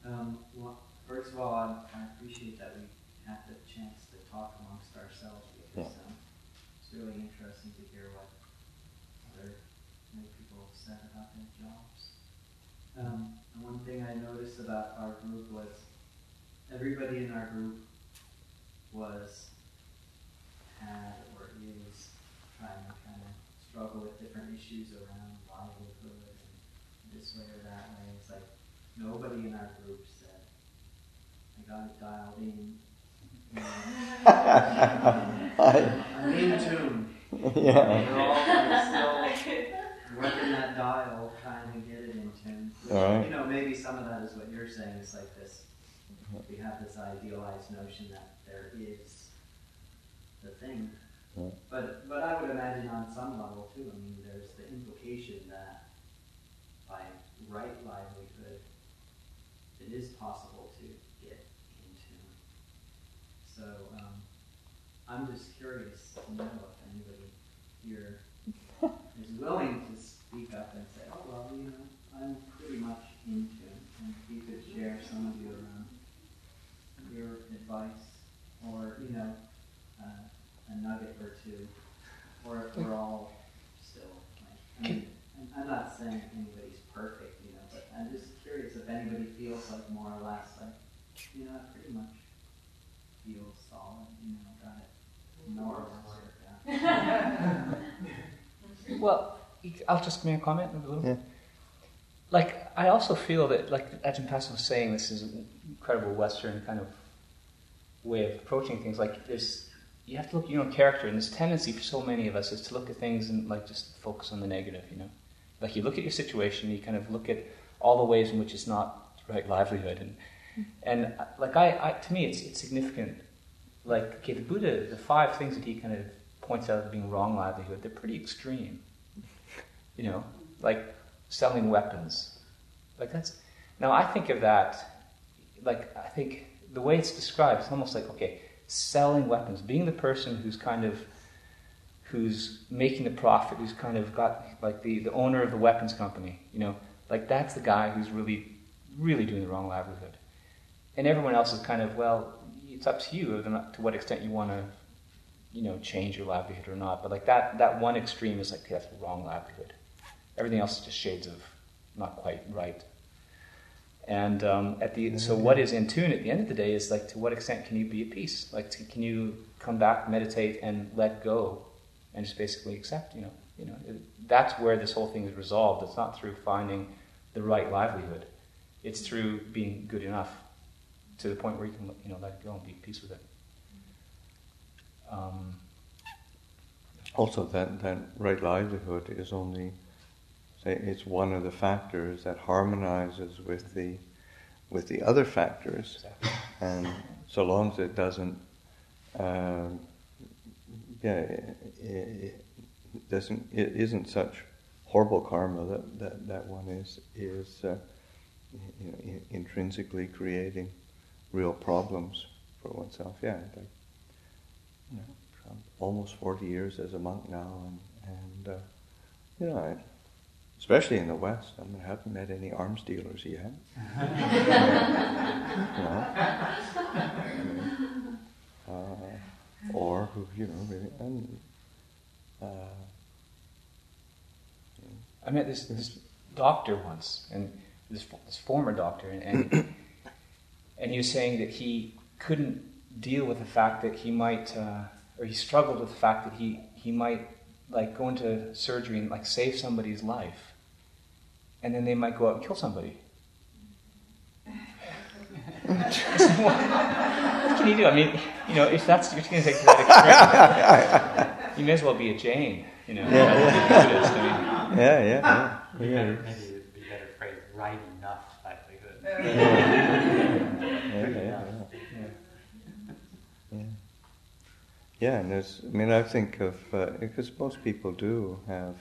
Well, first of all, I appreciate that we had the chance to talk amongst ourselves because it's really interesting to hear what other people said about their jobs. And one thing I noticed about our group was everybody in our group had or is trying to kind of struggle with different issues around livelihood and this way or that way. It's like nobody in our group said, I got it dialed in. I'm in tune. Yeah. We're all kind of still working that dial, trying to get it in tune. Right. Maybe some of that is what you're saying. It's like this, we have this idealized notion that there is the thing. Yeah. But I would imagine on some level too, there's the implication that by right livelihood, it is possible to get in tune. So I'm just curious to know if anybody here is willing to speak up and say, oh, well, I'm pretty much in tune. And if you could share some of your advice or, a nugget or two, or if we're all still, I'm not saying anybody's perfect, but I'm just curious if anybody feels like more or less like, I pretty much feel solid, got it more or less worked out. Well, I'll just make a comment a little. Yeah. I also feel that, Ajahn Pasul was saying, this is an incredible Western kind of way of approaching things. You have to look at your own character, and this tendency for so many of us is to look at things and just focus on the negative, you look at your situation, you kind of look at all the ways in which it's not the right livelihood, and to me it's significant. The Buddha, the 5 things that he kind of points out as being wrong livelihood, they're pretty extreme. Selling weapons. Now I think of that, I think the way it's described, it's almost selling weapons, being the person who's making the profit, who's kind of got, the owner of the weapons company, that's the guy who's really, really doing the wrong livelihood. And everyone else is kind of, well, it's up to you to what extent you want to, change your livelihood or not. But that one extreme is that's the wrong livelihood. Everything else is just shades of not quite right. And so what is in tune at the end of the day is to what extent can you be at peace? Can you come back, meditate, and let go, and just basically accept? That's where this whole thing is resolved. It's not through finding the right livelihood. It's through being good enough to the point where you can let it go and be at peace with it. Also, that right livelihood is only. It's one of the factors that harmonizes with the other factors, exactly. And so long as it doesn't, it isn't such horrible karma that one is intrinsically creating real problems for oneself. Yeah, I'm almost 40 years as a monk now, and especially in the West, I haven't met any arms dealers yet. Or who, really. I met this doctor once, and this former doctor, and he was saying that he couldn't deal with the fact that he might, or he struggled with the fact that he might go into surgery and save somebody's life. And then they might go out and kill somebody. What can you do? If that's you're going to take that extreme, you may as well be a Jain. Yeah. Maybe it'd be better phrase, right enough livelihood. Yeah, and there's. I think of because most people do have.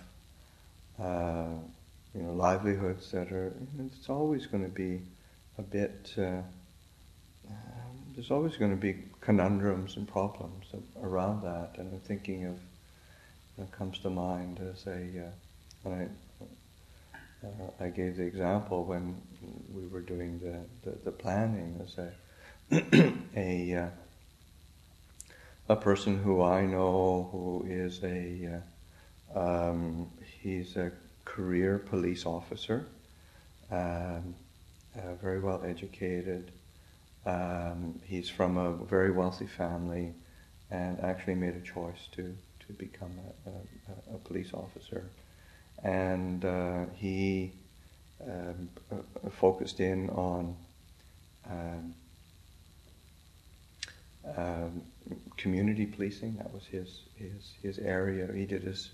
Livelihoods that are, it's always going to be a bit, there's always going to be conundrums and problems around that, and I'm thinking of, comes to mind as I gave the example when we were doing the planning as a person who I know who is he's a career police officer, very well educated. He's from a very wealthy family, and actually made a choice to become a police officer. And he focused in on community policing. That was his area. He did his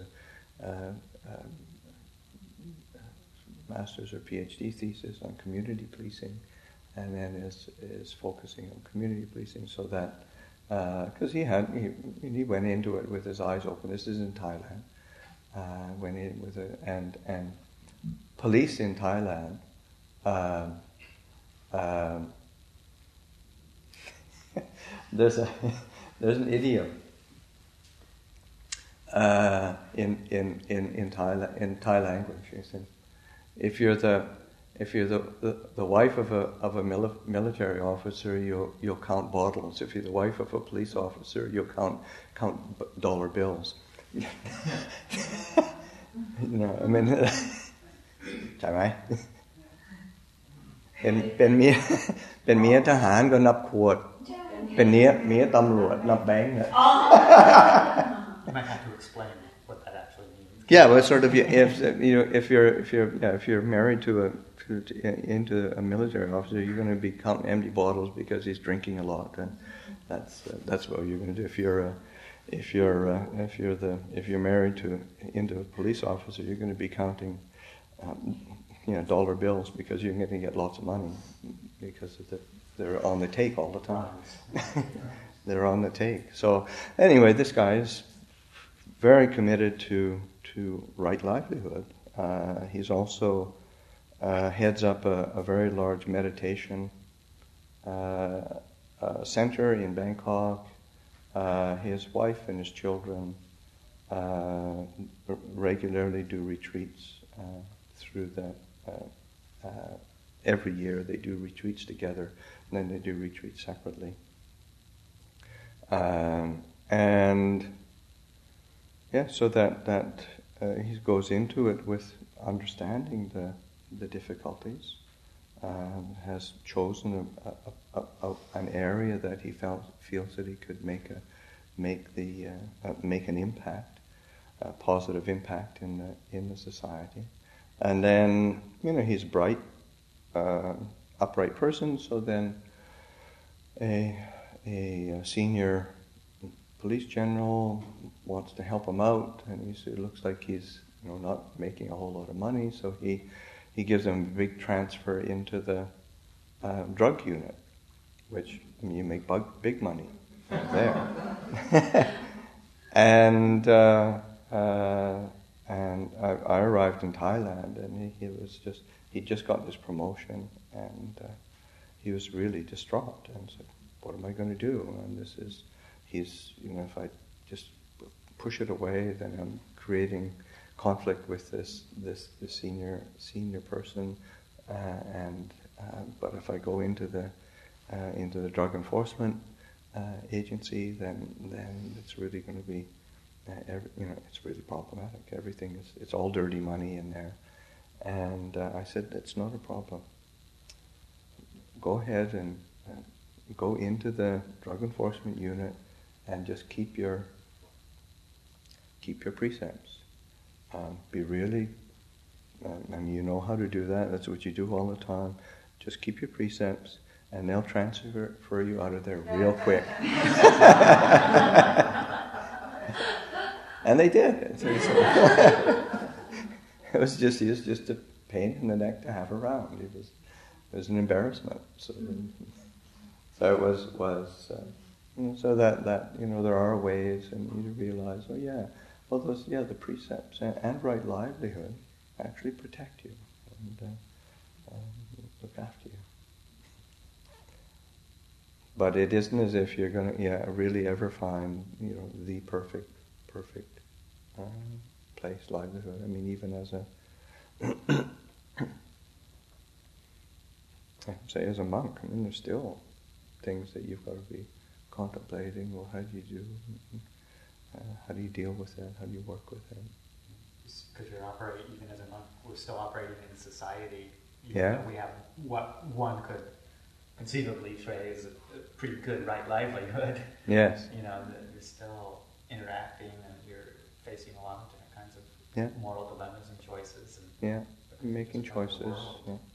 master's or PhD thesis on community policing, and then is focusing on community policing, so that because he went into it with his eyes open. This is in Thailand. Went in with and police in Thailand. There's an idiom in Thai language. He said, if you're the wife of a military officer, you'll count bottles. If you're the wife of a police officer, you'll count dollar bills. You know, I mean, ใช่ไหมเป็นเมียทหารก็นับขวดเป็นเมียตำรวจนับแบงค์ You might have to explain what that actually means. Yeah, well, sort of. If you're married into a military officer, you're going to be counting empty bottles because he's drinking a lot, and that's what you're going to do. If you're married into a police officer, you're going to be counting, dollar bills because you're going to get lots of money because they're on the take all the time. They're on the take. So anyway, this guy is very committed to right livelihood. He's also heads up a very large meditation center in Bangkok. His wife and his children regularly do retreats through that. Every year they do retreats together, and then they do retreats separately. So that he goes into it with understanding the difficulties. Has chosen an area that he feels that he could make an impact, a positive impact in the society. And then he's a bright, upright person. So then a senior police general wants to help him out, and it looks like he's not making a whole lot of money, so he gives him a big transfer into the drug unit, which you make big money there. And I arrived in Thailand, and he just got this promotion, and he was really distraught and said, "What am I going to do?" And if I just push it away, then I'm creating conflict with this senior person, but if I go into the drug enforcement agency, then it's really going to be it's really problematic. Everything it's all dirty money in there. And I said, it's not a problem. Go ahead and go into the drug enforcement unit and just keep your precepts. Be really, you know how to do that. That's what you do all the time. Just keep your precepts, and they'll transfer you out of there real quick. And they did. It was just a pain in the neck to have around. It was an embarrassment. So it was so that there are ways, and you realize, the precepts and right livelihood actually protect you and look after you. But it isn't as if you're going to really ever find the perfect place livelihood. I mean, even as Say as a monk, I mean, there's still things that you've got to be contemplating. Well, how do you do? How do you deal with that? How do you work with that? Because you're operating, even as a monk, we're still operating in society. Yeah. We have what one could conceivably say is a pretty good right livelihood. Yes. You're still interacting and you're facing a lot of different kinds of Yeah. moral dilemmas and choices. And Yeah. Making choices. Yeah.